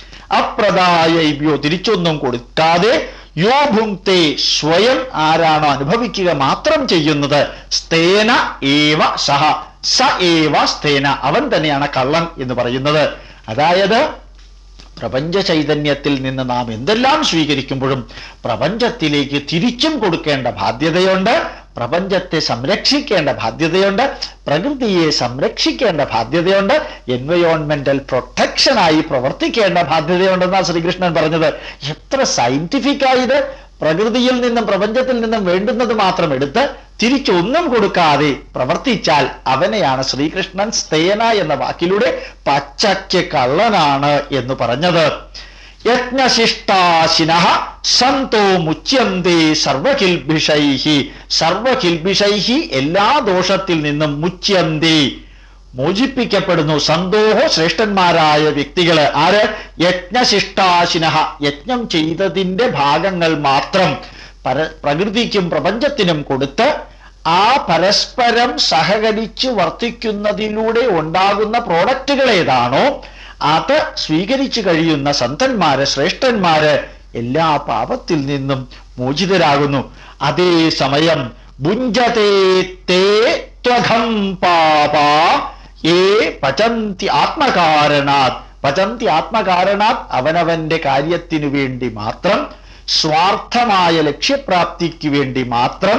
അപ്രദായഭ്യോ, തിരിച്ചൊന്നും കൊടുക്കാതെ, യോ ഭുങ്ക്തേ, സ്വയം ആരാണോ അനുഭവിക്കുക മാത്രം ചെയ്യുന്നത്, സ്തേന ഏവ സഹ, സ ഏവ സ്തേന, അവൻ തന്നെയാണ് കള്ളൻ എന്ന് പറയുന്നത്. അതായത് പ്രപഞ്ച ചൈതന്യത്തിൽ നിന്ന് നാം എന്തെല്ലാം സ്വീകരിക്കുമ്പോഴും പ്രപഞ്ചത്തിലേക്ക് തിരിച്ചും കൊടുക്കേണ്ട ബാധ്യതയുണ്ട്, പ്രപഞ്ചത്തെ സംരക്ഷിക്കേണ്ട ബാധ്യതയുണ്ട്, പ്രകൃതിയെ സംരക്ഷിക്കേണ്ട ബാധ്യതയുണ്ട്, എൻവയോൺമെന്റൽ പ്രൊട്ടക്ഷനായി പ്രവർത്തിക്കേണ്ട ബാധ്യതയുണ്ടെന്നാണ് ശ്രീകൃഷ്ണൻ പറഞ്ഞത്. എത്ര സയന്റിഫിക് ആയത്! പ്രകൃതിയിൽ നിന്നും പ്രപഞ്ചത്തിൽ നിന്നും വേണ്ടുന്നത് മാത്രം എടുത്ത് തിരിച്ചൊന്നും കൊടുക്കാതെ പ്രവർത്തിച്ചാൽ അവനെയാണ് ശ്രീകൃഷ്ണൻ സ്തേന എന്ന വാക്കിലൂടെ പച്ചയ്ക്ക് കള്ളനാണ് എന്ന് പറഞ്ഞത്. യജ്ഞശിഷ്ടാശിനഃ സന്തോ മുച്യന്തേ സർവകിൽബിഷൈഹി, സർവകിൽബിഷൈഹി, എല്ലാ ദോഷത്തിൽ നിന്നും മുച്യന്തേ, മോചിപ്പിക്കപ്പെടുന്നു. സന്തോഹോ, ശ്രേഷ്ഠന്മാരായ വ്യക്തികള്. ആര്? യജ്ഞശിഷ്ടാശിനഃ, യജ്ഞം ചെയ്തതിന്റെ ഭാഗങ്ങൾ മാത്രം പര പ്രകൃതിക്കും പ്രപഞ്ചത്തിനും കൊടുത്ത് ആ പരസ്പരം സഹകരിച്ച് വർത്തിക്കുന്നതിലൂടെ ഉണ്ടാകുന്ന പ്രോഡക്റ്റുകൾ ഏതാണോ അത് സ്വീകരിച്ചു കഴിയുന്ന സന്തന്മാര്, ശ്രേഷ്ഠന്മാര് എല്ലാ പാപത്തിൽ നിന്നും മോചിതരാകുന്നു. അതേസമയം ഭുഞ്ജതേ തേ ത്വഘം പാപ ഏ പചന്തി ആത്മകാരണാത്, പചന്തി ആത്മകാരണാത്, അവനവന്റെ കാര്യത്തിനു വേണ്ടി മാത്രം, സ്വാർത്ഥമായ ലക്ഷ്യപ്രാപ്തിക്ക് വേണ്ടി മാത്രം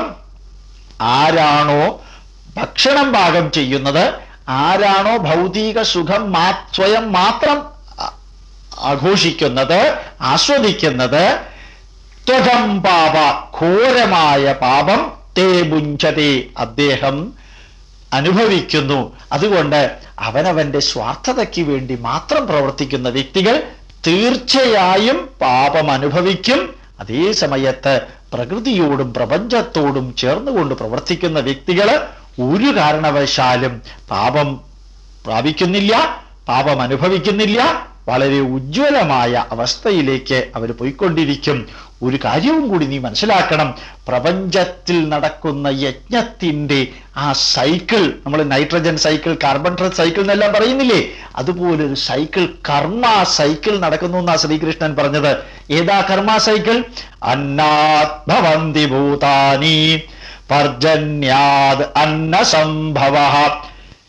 ആരാണോ ഭക്ഷണം പാകം ചെയ്യുന്നത്, ആരാണോ ഭൗതിക സുഖം മാ സ്വയം മാത്രം ആഘോഷിക്കുന്നത്, ആസ്വദിക്കുന്നത്, ത്വഘം പാപ, ഘോരമായ പാപം, തേ ഭുഞ്ജതേ, അദ്ദേഹം അനുഭവിക്കുന്നു. അതുകൊണ്ട് അവനവന്റെ സ്വാർത്ഥതയ്ക്ക് വേണ്ടി മാത്രം പ്രവർത്തിക്കുന്ന വ്യക്തികൾ തീർച്ചയായും പാപം അനുഭവിക്കും. അതേ സമയത്ത് പ്രകൃതിയോടും പ്രപഞ്ചത്തോടും ചേർന്നുകൊണ്ട് പ്രവർത്തിക്കുന്ന വ്യക്തികൾ ഒരു കാരണവശാലും പാപം പ്രാപിക്കുന്നില്ല, പാപം അനുഭവിക്കുന്നില്ല. വളരെ ഉജ്ജ്വലമായ അവസ്ഥയിലേക്ക് അവർ പോയിക്കൊണ്ടിരിക്കും. ഒരു കാര്യവും കൂടി നീ മനസ്സിലാക്കണം, പ്രപഞ്ചത്തിൽ നടക്കുന്ന യജ്ഞത്തിന്റെ ആ സൈക്കിൾ, നമ്മൾ നൈട്രജൻ സൈക്കിൾ, കാർബൺ സൈക്കിൾ എന്നെല്ലാം പറയുന്നില്ലേ, അതുപോലൊരു സൈക്കിൾ, കർമ്മ സൈക്കിൾ നടക്കുന്നു എന്നാ ശ്രീകൃഷ്ണൻ പറഞ്ഞത്. ഏതാ കർമ്മ സൈക്കിൾ? അന്നാത് ഭവന്തി ഭൂതാനി പർജന്യാത് അന്നസംഭവഃ.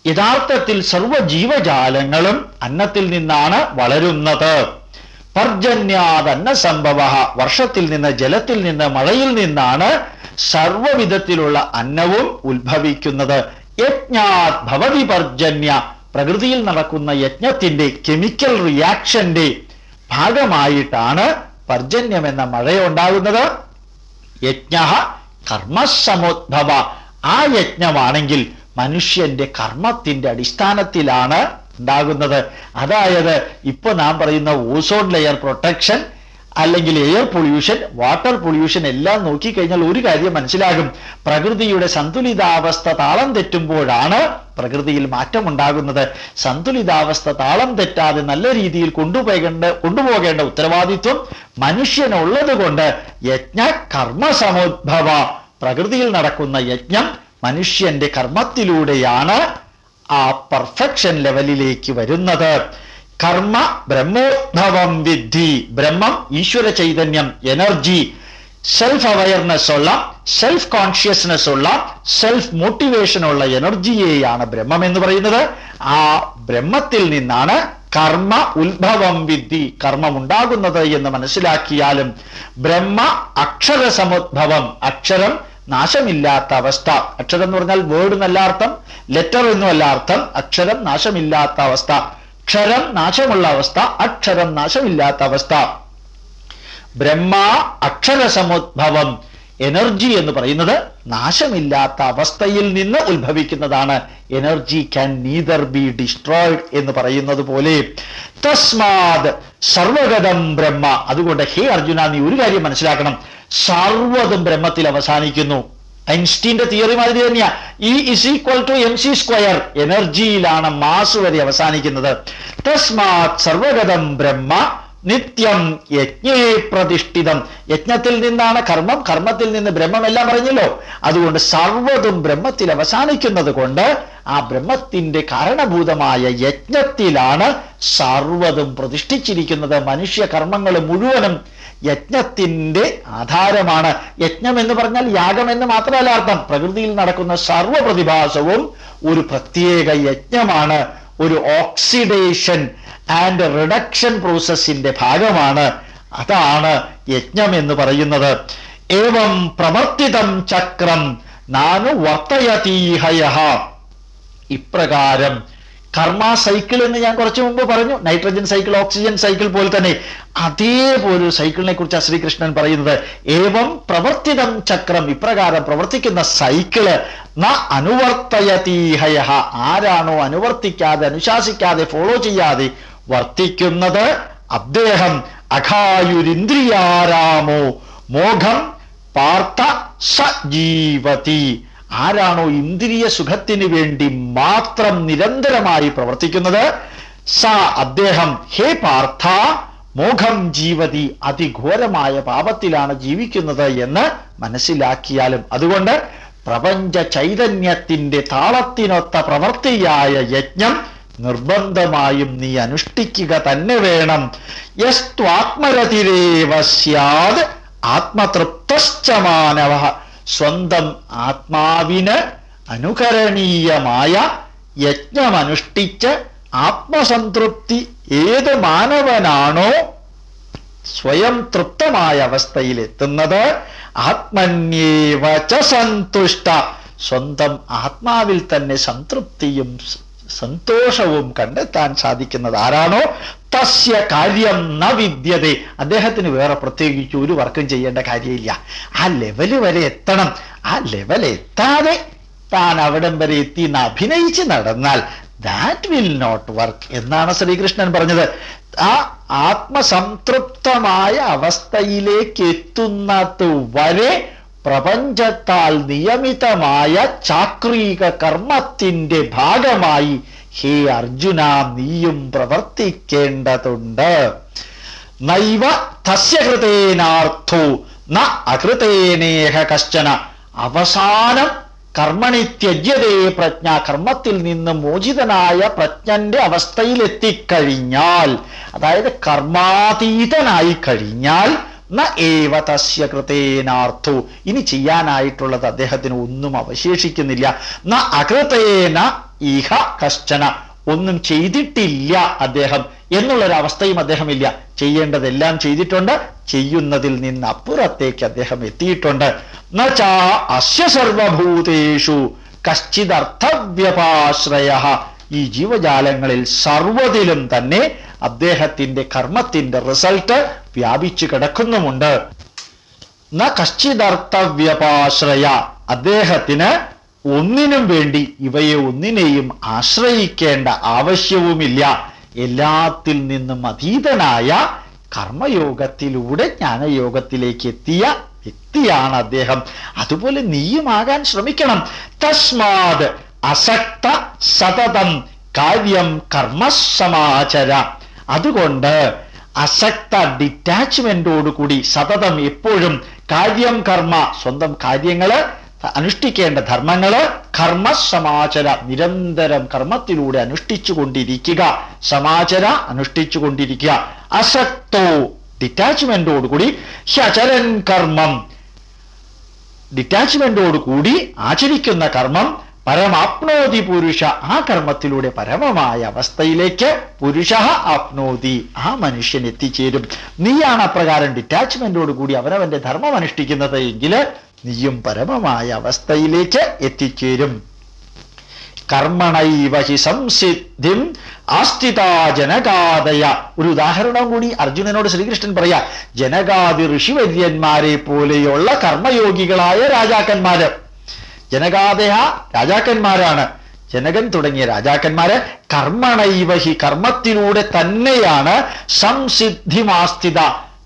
യഥാർത്ഥത്തിൽ സർവ്വ ജീവജാലങ്ങളും അന്നത്തിൽ നിന്നാണ് വളരുന്നത്. പർജന്യാത് അന്നസംഭവ, വർഷത്തിൽ നിന്ന്, ജലത്തിൽ നിന്ന്, മഴയിൽ നിന്നാണ് സർവവിധത്തിലുള്ള അന്നവും ഉത്ഭവിക്കുന്നത്. യജ്ഞാത് ഭവതി പർജന്യ, പ്രകൃതിയിൽ നടക്കുന്ന യജ്ഞത്തിന്റെ കെമിക്കൽ റിയാക്ഷന്റെ ഭാഗമായിട്ടാണ് പർജന്യം എന്ന മഴയുണ്ടാകുന്നത്. യജ്ഞ കർമ്മസമുദ്ഭവ, ആ യജ്ഞമാണെങ്കിൽ മനുഷ്യന്റെ കർമ്മത്തിന്റെ അടിസ്ഥാനത്തിലാണ് ഉണ്ടാകുന്നത്. അതായത് ഇപ്പൊ നാം പറയുന്ന ഓസോൺ ലെയർ പ്രൊട്ടക്ഷൻ, അല്ലെങ്കിൽ എയർ പൊല്യൂഷൻ, വാട്ടർ പൊല്യൂഷൻ എല്ലാം നോക്കിക്കഴിഞ്ഞാൽ ഒരു കാര്യം മനസ്സിലാകും. പ്രകൃതിയുടെ സന്തുലിതാവസ്ഥ താളം തെറ്റുമ്പോഴാണ് പ്രകൃതിയിൽ മാറ്റമുണ്ടാകുന്നത്. സന്തുലിതാവസ്ഥ താളം തെറ്റാതെ നല്ല രീതിയിൽ കൊണ്ടുപോകേണ്ട കൊണ്ടുപോകേണ്ട ഉത്തരവാദിത്വം മനുഷ്യനുള്ളത് കൊണ്ട് യജ്ഞ കർമ്മസമുദ്ഭവ, പ്രകൃതിയിൽ നടക്കുന്ന യജ്ഞം മനുഷ്യന്റെ കർമ്മത്തിലൂടെയാണ് ആ പെർഫെക്ഷൻ ലെവലിലേക്ക് വരുന്നത്. കർമ്മ ബ്രഹ്മോദ്ഭവം വിദ്ധി, ബ്രഹ്മം ഈശ്വര ചൈതന്യം, എനർജി, സെൽഫ് അവയർനെസ് ഉള്ള, സെൽഫ് കോൺഷ്യസ്നെസ് ഉള്ള, സെൽഫ് മോട്ടിവേഷൻ ഉള്ള എനർജിയെയാണ് ബ്രഹ്മം എന്ന് പറയുന്നത്. ആ ബ്രഹ്മത്തിൽ നിന്നാണ് കർമ്മ ഉത്ഭവം വിദ്ധി, കർമ്മം ഉണ്ടാകുന്നത് എന്ന് മനസ്സിലാക്കിയാലും ബ്രഹ്മ അക്ഷരസമുദ്ഭവം, അക്ഷരം നാശമില്ലാത്ത അവസ്ഥ. അക്ഷരം എന്ന് പറഞ്ഞാൽ വേർഡ് എന്നല്ല അർത്ഥം, ലെറ്റർ എന്നുമല്ല അർത്ഥം. അക്ഷരം നാശമില്ലാത്ത അവസ്ഥ, ക്ഷരം നാശമുള്ള അവസ്ഥ, അക്ഷരം നാശമില്ലാത്ത അവസ്ഥ. ബ്രഹ്മ അക്ഷരസമുദ്ഭവം, എനർജി എന്ന് പറയുന്നത് നാശമില്ലാത്ത അവസ്ഥയിൽ നിന്ന് ഉത്ഭവിക്കുന്നതാണ്. Energy can neither be destroyed എന്ന് പറയുന്നത് പോലെ. തസ്മാത് സർവഗതം ബ്രഹ്മ, അതുകൊണ്ട് ഹേ അർജുന, നീ ഒരു കാര്യം മനസ്സിലാക്കണം, സർവ്വതും ബ്രഹ്മത്തിൽ അവസാനിക്കുന്നു. ഐൻസ്റ്റീന്റെ തിയറി മാതിരി തന്നെയാ. E is equal to M C square, എനർജിയിലാണ് മാസ് വരെ അവസാനിക്കുന്നത്. തസ്മാത് സർവഗതം ബ്രഹ്മ നിത്യം യജ്ഞേ പ്രതിഷ്ഠിതം, യജ്ഞത്തിൽ നിന്നാണ് കർമ്മം, കർമ്മത്തിൽ നിന്ന് ബ്രഹ്മം, എല്ലാം പറഞ്ഞല്ലോ. അതുകൊണ്ട് സർവ്വതും ബ്രഹ്മത്തിൽ അവസാനിക്കുന്നത് കൊണ്ട് ആ ബ്രഹ്മത്തിന്റെ കാരണഭൂതമായ യജ്ഞത്തിലാണ് സർവ്വതും പ്രതിഷ്ഠിച്ചിരിക്കുന്നത്. മനുഷ്യ കർമ്മങ്ങൾ മുഴുവനും യജ്ഞത്തിന്റെ ആധാരമാണ്. യജ്ഞം എന്ന് പറഞ്ഞാൽ യാഗം എന്ന് മാത്രമല്ല അർത്ഥം. പ്രകൃതിയിൽ നടക്കുന്ന സർവ്വ പ്രതിഭാസവും ഒരു പ്രത്യേക യജ്ഞമാണ്, ഒരു ഓക്സിഡേഷൻ ആൻഡ് റിഡക്ഷൻ പ്രോസസ്സിന്റെ ഭാഗമാണ്. അതാണ് യജ്ഞം എന്ന് പറയുന്നത്. ഏവം പ്രവർത്തിതം ചക്രം നാനു വർത്തയതീഹയഃ, ഇപ്രകാരം കർമ്മ സൈക്കിൾ എന്ന് ഞാൻ കുറച്ചു മുമ്പ് പറഞ്ഞു. നൈട്രജൻ സൈക്കിൾ, ഓക്സിജൻ സൈക്കിൾ പോലെ തന്നെ അതേപോലെ സൈക്കിളിനെ കുറിച്ച് ശ്രീകൃഷ്ണൻ പറയുന്നത്. ഏവം പ്രവർത്തിതം ചക്രം, ഇപ്രകാരം പ്രവർത്തിക്കുന്ന സൈക്കിള് ന അനുവർത്തയതീഹയഃ, ആരാണോ അനുവർത്തിക്കാതെ, അനുശാസിക്കാതെ, ഫോളോ ചെയ്യാതെ വർത്തിക്കുന്നത്, അദ്ദേഹം അഘായുരിന്ദ്രിയാരാമോ മോഘം പാർത്ഥ സജീവതി, ആരാണോ ഇന്ദ്രിയ സുഖത്തിന് വേണ്ടി മാത്രം നിരന്തരമായി പ്രവർത്തിക്കുന്നത്, സ അദ്ദേഹം, ഹേ പാർത്ഥ, മോഘം ജീവതി, അതിഘോരമായ പാപത്തിലാണ് ജീവിക്കുന്നത് എന്ന് മനസ്സിലാക്കിയാലും. അതുകൊണ്ട് പ്രപഞ്ച ചൈതന്യത്തിന്റെ താളത്തിനൊത്ത പ്രവൃത്തിയായ യജ്ഞം നിർബന്ധമായും നീ അനുഷ്ഠിക്കുക തന്നെ വേണം. യസ്ത്വാത്മരതിരേവ സ്യാദ് ആത്മതൃപ്തശ്ച മാനവഃ, സ്വന്തം ആത്മാവിന് അനുകരണീയമായ യജ്ഞമനുഷ്ഠിച്ച് ആത്മസംതൃപ്തി ഏത് മാനവനാണോ സ്വയം തൃപ്തമായ അവസ്ഥയിൽ എത്തുന്നത്, ആത്മന്യേവ ച സന്തുഷ്ട, സ്വന്തം ആത്മാവിൽ തന്നെ സംതൃപ്തിയും സന്തോഷവും കണ്ടെത്താൻ സാധിക്കുന്നത് ആരാണോ, തസ്യ കാര്യം ന വിദ്യതേ, അദ്ദേഹത്തിന് വേറെ പ്രത്യേകിച്ച് ഒരു വർക്കും ചെയ്യേണ്ട കാര്യമില്ല. ആ ലെവല് വരെ എത്തണം. ആ ലെവൽ എത്താതെ താൻ അവിടം വരെ എത്തി എന്ന് അഭിനയിച്ച് നടന്നാൽ ദാറ്റ് വിൽ നോട്ട് വർക്ക് എന്നാണ് ശ്രീകൃഷ്ണൻ പറഞ്ഞത്. ആ ആത്മസംതൃപ്തമായ അവസ്ഥയിലേക്ക് എത്തുന്നത് വരെ പ്രപഞ്ചത്താൽ നിയമിതമായ ചാക്രീക കർമ്മത്തിന്റെ ഭാഗമായി ഹേ അർജുന നീയും പ്രവർത്തിക്കേണ്ടതുണ്ട്. നൈവ തസ്യ കൃതേനാർത്ഥോ ന അകൃതേനേഹ കശ്ചന, അവസാനം കർമ്മണി ത്യജ്യതേ പ്രജ്ഞ, കർമ്മത്തിൽ നിന്ന് മോചിതനായ പ്രജ്ഞന്റെ അവസ്ഥയിൽ എത്തിക്കഴിഞ്ഞാൽ, അതായത് കർമാതീതനായി കഴിഞ്ഞാൽ, ന ഏവ തസ്യ കൃതേനാർത്ഥോ, ഇനി ചെയ്യാനായിട്ടുള്ളത് അദ്ദേഹത്തിന് ഒന്നും അവശേഷിക്കുന്നില്ല. ന അകൃതേന ഇഹ കശ്ചന, ഒന്നും ചെയ്തിട്ടില്ല അദ്ദേഹം എന്നുള്ളൊരവസ്ഥയും അദ്ദേഹമില്ല. ചെയ്യേണ്ടതെല്ലാം ചെയ്തിട്ടുണ്ട്, ചെയ്യുന്നതിൽ നിന്ന് അപ്പുറത്തേക്ക് അദ്ദേഹം എത്തിയിട്ടുണ്ട്. ന ചാ അസ്യ സർവഭൂതേഷു കശ്ചിദർത്ഥവ്യപാശ്രയ, ഈ ജീവജാലങ്ങളിൽ സർവ്വതിലും തന്നെ അദ്ദേഹത്തിന്റെ കർമ്മത്തിന്റെ റിസൾട്ട് വ്യാപിച്ചു കിടക്കുന്നുമുണ്ട്. ന കശ്ചിദർത്ഥവ്യപാശ്രയ, അദ്ദേഹത്തിന് ഒന്നിനും വേണ്ടി ഇവയെ ഒന്നിനെയും ആശ്രയിക്കേണ്ട ആവശ്യവുമില്ല. എല്ലാത്തിൽ നിന്നും അതീതനായ കർമ്മയോഗത്തിലൂടെ ജ്ഞാനയോഗത്തിലേക്ക് എത്തിയ വ്യക്തിയാണ് അദ്ദേഹം. അതുപോലെ നീയുമാകാൻ ശ്രമിക്കണം. തസ്മാത് അസക്ത സതതം കാര്യം കർമ്മസമാചര, അതുകൊണ്ട് അസക്ത ഡിറ്റാച്ച്മെന്റോടുകൂടി സതതം എപ്പോഴും കാര്യം കർമ്മ, സ്വന്തം കാര്യങ്ങള് അനുഷ്ഠിക്കേണ്ട ധർമ്മങ്ങള് കർമ്മസമാചര, നിരന്തരം കർമ്മത്തിലൂടെ അനുഷ്ഠിച്ചു കൊണ്ടിരിക്കുക. സമാചര, അനുഷ്ഠിച്ചു കൊണ്ടിരിക്കുക. അസക്തോ, ഡിറ്റാച്ച്മെന്റോടുകൂടി, ഹ്യചരൻ കർമ്മം, ഡിറ്റാച്ച്മെന്റോടുകൂടി ആചരിക്കുന്ന കർമ്മം പരമാപ്നോതി പുരുഷ, ആ കർമ്മത്തിലൂടെ പരമമായ അവസ്ഥയിലേക്ക് പുരുഷ ആപ്നോതി, ആ മനുഷ്യൻ എത്തിച്ചേരും. നീയാണ് അപ്രകാരം ഡിറ്റാച്ച്മെന്റോടുകൂടി അവനവന്റെ ധർമ്മം അനുഷ്ഠിക്കുന്നത് എങ്കിൽ നീയും പരമമായ അവസ്ഥയിലേക്ക് എത്തിച്ചേരും. കർമ്മണൈവ ഹി സംസിദ്ധിം ആസ്ഥിതാ ജനകാദയ, ഒരു ഉദാഹരണം കൂടി അർജുനനോട് ശ്രീകൃഷ്ണൻ പറയാ. ജനകാദി ഋഷിവര്യന്മാരെ പോലെയുള്ള കർമ്മയോഗികളായ രാജാക്കന്മാര്, ജനകാദയ രാജാക്കന്മാരാണ്, ജനകൻ തുടങ്ങിയ രാജാക്കന്മാര് കർമ്മണൈവ ഹി, കർമ്മത്തിലൂടെ തന്നെയാണ് സംസിദ്ധിമാസ്ഥിത,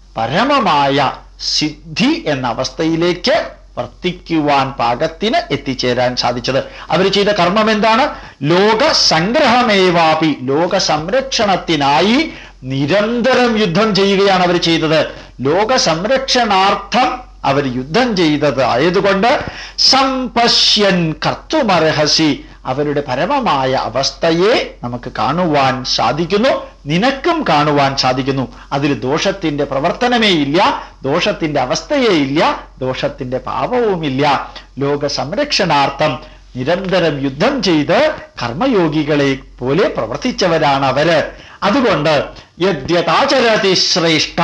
പരമമായ സിദ്ധി എന്ന അവസ്ഥയിലേക്ക് വർത്തിക്കുവാൻ പാകത്തിന് എത്തിച്ചേരാൻ സാധിച്ചത്. അവർ ചെയ്ത കർമ്മം എന്താണ്? ലോക സംഗ്രഹമേവാപി, ലോക സംരക്ഷണത്തിനായി നിരന്തരം യുദ്ധം ചെയ്യുകയാണ് അവർ ചെയ്തത്. ലോക സംരക്ഷണാർത്ഥം അവർ യുദ്ധം ചെയ്തത് ആയതുകൊണ്ട് സംപശ്യൻ കർത്തുമർഹസി, അവരുടെ പരമമായ അവസ്ഥയെ നമുക്ക് കാണുവാൻ സാധിക്കുന്നു, നിനക്കും കാണുവാൻ സാധിക്കുന്നു. അതിൽ ദോഷത്തിന്റെ പ്രവർത്തനമേ ഇല്ല, ദോഷത്തിന്റെ അവസ്ഥയേ ഇല്ല, ദോഷത്തിന്റെ പാപവുമില്ല. ലോക സംരക്ഷണാർത്ഥം നിരന്തരം യുദ്ധം ചെയ്ത് കർമ്മയോഗികളെ പോലെ പ്രവർത്തിച്ചവരാണ് അവര്. അതുകൊണ്ട് യദ്യതാചരതി ശ്രേഷ്ഠ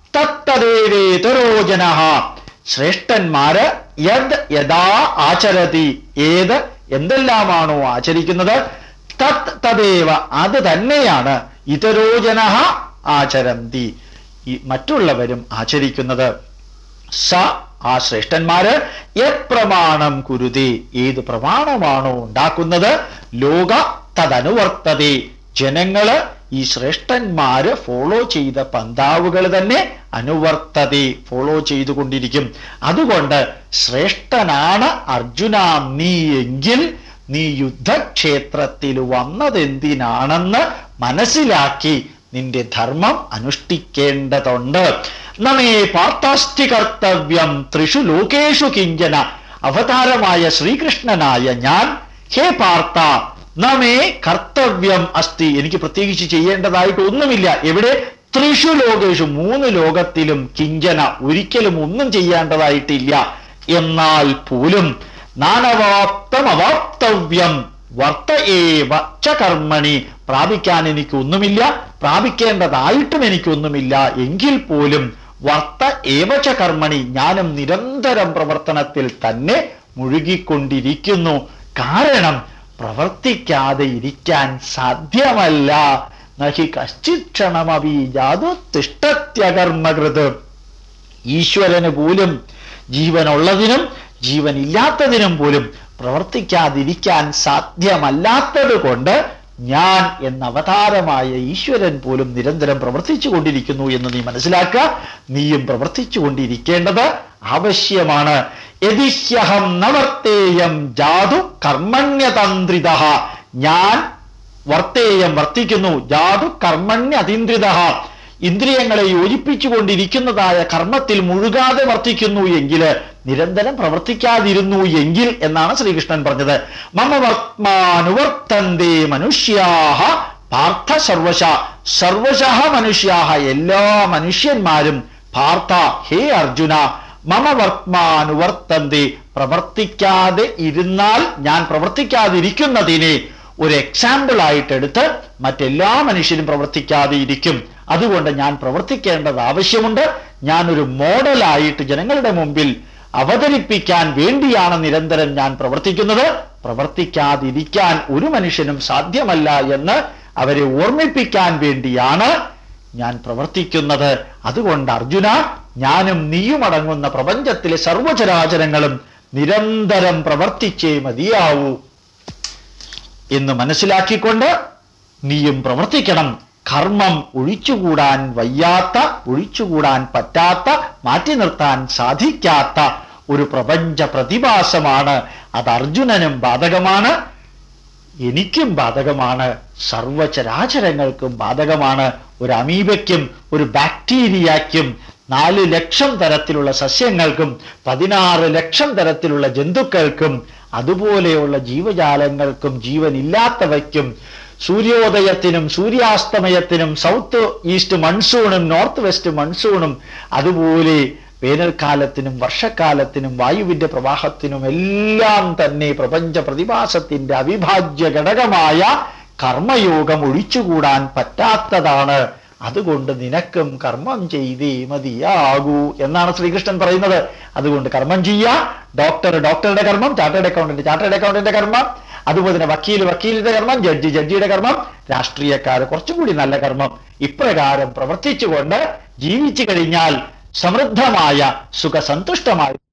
തത്തദേവേതരോ ജനഃ, ശ്രേഷ്ഠന്മാര് യദ് യഥാ ആചരതി, ഏത് എന്തെല്ലാമാണോ ആചരിക്കുന്നത്, തത് തദേവ, അത് തന്നെയാണ് ഇതരോ ജനഃ ആചരന്തി, ഈ മറ്റുള്ളവരും ആചരിക്കുന്നത്. സ, ആ ശ്രേഷ്ഠന്മാര് യത്പ്രമാണം കുരുതി, ഏത് പ്രമാണമാണോ ഉണ്ടാക്കുന്നത്, ലോക തദനുവർത്തതേ, ജനങ്ങള് ഈ ശ്രേഷ്ഠന്മാര് ഫോളോ ചെയ്ത പന്താവുകൾ തന്നെ അനുവർത്തതേ, ഫോളോ ചെയ്തുകൊണ്ടിരിക്കും. അതുകൊണ്ട് ശ്രേഷ്ഠനാണ് അർജുന നീ എങ്കിൽ നീ യുദ്ധക്ഷേത്രത്തിൽ വന്നതെന്തിനാണെന്ന് മനസ്സിലാക്കി നിന്റെ ധർമ്മം അനുഷ്ഠിക്കേണ്ടതുണ്ട്. നമേ പാർത്ഥാസ്തി കർത്തവ്യം ത്രിഷു ലോകേഷു കിഞ്ചന, അവതാരമായ ശ്രീകൃഷ്ണനായ ഞാൻ, ഹേ പാർത്ഥ, നമേ കർത്തവ്യം അസ്തി, എനിക്ക് പ്രത്യേകിച്ച് ചെയ്യേണ്ടതായിട്ട് ഒന്നുമില്ല. എവിടെ? ത്രിഷു ലോകേഷു, മൂന്ന് ലോകത്തിലും കിഞ്ചന, ഒരിക്കലും ഒന്നും ചെയ്യേണ്ടതായിട്ടില്ല. എന്നാൽ പോലും നാനവാപ്തം അവാപ്തവ്യം വർത്ത ഏവ ച കർമ്മണി, പ്രാപിക്കാൻ എനിക്കൊന്നുമില്ല, പ്രാപിക്കേണ്ടതായിട്ടും എനിക്കൊന്നുമില്ല. എങ്കിൽ പോലും വർത്ത ഏവ ച കർമ്മണി, ഞാനും നിരന്തരം പ്രവർത്തനത്തിൽ തന്നെ മുഴുകിക്കൊണ്ടിരിക്കുന്നു. കാരണം പ്രവർത്തിക്കാതെ ഇരിക്കാൻ സാധ്യമല്ല. നഹി കശ്ചിക്ഷണമപി ജാതു തിഷ്ടത്യകർമ്മകൃത്, ഈശ്വരന് പോലും ജീവനുള്ളതിനും ജീവനില്ലാത്തതിനും പോലും പ്രവർത്തിക്കാതിരിക്കാൻ സാധ്യമല്ലാത്തത് കൊണ്ട് ഞാൻ എന്ന അവതാരമായ ഈശ്വരൻ പോലും നിരന്തരം പ്രവർത്തിച്ചു കൊണ്ടിരിക്കുന്നു എന്ന് നീ മനസ്സിലാക്കുക. നീയും പ്രവർത്തിച്ചു കൊണ്ടിരിക്കേണ്ടത് ആവശ്യമാണ്. യദിഹ്യഹം നവർത്തേയം ജാതു കർമ്മണ്യതന്ത്രിത, ഞാൻ വർത്തേയം വർത്തിക്കുന്നു, ജാതു കർമ്മണ്യതീന്ദ്രിത, ഇന്ദ്രിയങ്ങളെ യോജിപ്പിച്ചുകൊണ്ടിരിക്കുന്നതായ കർമ്മത്തിൽ മുഴുകാതെ വർത്തിക്കുന്നു എങ്കിൽ, നിരന്തരം പ്രവർത്തിക്കാതിരുന്നു എങ്കിൽ എന്നാണ് ശ്രീകൃഷ്ണൻ പറഞ്ഞത്. മമ വർത്തമാനുവർത്തന്തേ മനുഷ്യാഹ പാർത്ഥ സർവശ, സർവശഃ മനുഷ്യാഹ, എല്ലാ മനുഷ്യന്മാരും പാർത്ഥ, ഹേ അർജുന, മമ വർത്തമാനുവർത്തന്തി, പ്രവർത്തിക്കാതെ ഇരുന്നാൽ, ഞാൻ പ്രവർത്തിക്കാതിരിക്കുന്നതിനെ ഒരു എക്സാമ്പിൾ ആയിട്ടെടുത്ത് മറ്റെല്ലാ മനുഷ്യരും പ്രവർത്തിക്കാതെ ഇരിക്കും. അതുകൊണ്ട് ഞാൻ പ്രവർത്തിക്കേണ്ടത് ആവശ്യമുണ്ട്. ഞാനൊരു മോഡലായിട്ട് ജനങ്ങളുടെ മുമ്പിൽ അവതരിപ്പിക്കാൻ വേണ്ടിയാണ് നിരന്തരം ഞാൻ പ്രവർത്തിക്കുന്നത്. പ്രവർത്തിക്കാതിരിക്കാൻ ഒരു മനുഷ്യനും സാധ്യമല്ല എന്ന് അവരെ ഓർമ്മിപ്പിക്കാൻ വേണ്ടിയാണ് ഞാൻ പ്രവർത്തിക്കുന്നത്. അതുകൊണ്ട് അർജുന, ഞാനും നീയും അടങ്ങുന്ന പ്രപഞ്ചത്തിലെ സർവചരാചരങ്ങളും നിരന്തരം പ്രവർത്തിച്ചേ മതിയാവൂ എന്ന് മനസ്സിലാക്കിക്കൊണ്ട് നീയും പ്രവർത്തിക്കണം. കർമ്മം ഒഴിച്ചുകൂടാൻ വയ്യാത്ത, ഒഴിച്ചുകൂടാൻ പറ്റാത്ത, മാറ്റി നിർത്താൻ സാധിക്കാത്ത ഒരു പ്രപഞ്ച പ്രതിഭാസമാണ്. അത് അർജുനനും ബാധകമാണ്, എനിക്കും ബാധകമാണ്, സർവചരാചരങ്ങൾക്കും ബാധകമാണ്. ഒരു അമീബയ്ക്കും ഒരു ബാക്ടീരിയയ്ക്കും നാല് ലക്ഷം തരത്തിലുള്ള സസ്യങ്ങൾക്കും പതിനാറ് ലക്ഷം തരത്തിലുള്ള ജന്തുക്കൾക്കും അതുപോലെയുള്ള ജീവജാലങ്ങൾക്കും ജീവനില്ലാത്തവയ്ക്കും സൂര്യോദയത്തിനും സൂര്യാസ്തമയത്തിനും സൗത്ത് ഈസ്റ്റ് മൺസൂണും നോർത്ത് വെസ്റ്റ് മൺസൂണും അതുപോലെ വേനൽക്കാലത്തിനും വർഷക്കാലത്തിനും വായുവിന്റെ പ്രവാഹത്തിനും എല്ലാം തന്നെ പ്രപഞ്ച പ്രതിഭാസത്തിന്റെ അവിഭാജ്യ ഘടകമായ കർമ്മയോഗം ഒഴിച്ചുകൂടാൻ പറ്റാത്തതാണ്. അതുകൊണ്ട് നിനക്കും കർമ്മം ചെയ്തേ മതിയാകൂ എന്നാണ് ശ്രീകൃഷ്ണൻ പറയുന്നത്. അതുകൊണ്ട് കർമ്മം ചെയ്യുക. ഡോക്ടർ ഡോക്ടറുടെ കർമ്മം, ചാർട്ടേഡ് അക്കൗണ്ടന്റ് ചാർട്ടേഡ് അക്കൗണ്ടന്റിന്റെ കർമ്മം, അതുപോലെ തന്നെ വക്കീൽ വക്കീലിന്റെ കർമ്മം, ജഡ്ജി ജഡ്ജിയുടെ കർമ്മം, രാഷ്ട്രീയക്കാർ കുറച്ചും കൂടി നല്ല കർമ്മം. ഇപ്രകാരം പ്രവർത്തിച്ചുകൊണ്ട് ജീവിച്ചു കഴിഞ്ഞാൽ സമൃദ്ധമായ സുഖസന്തുഷ്ടമായ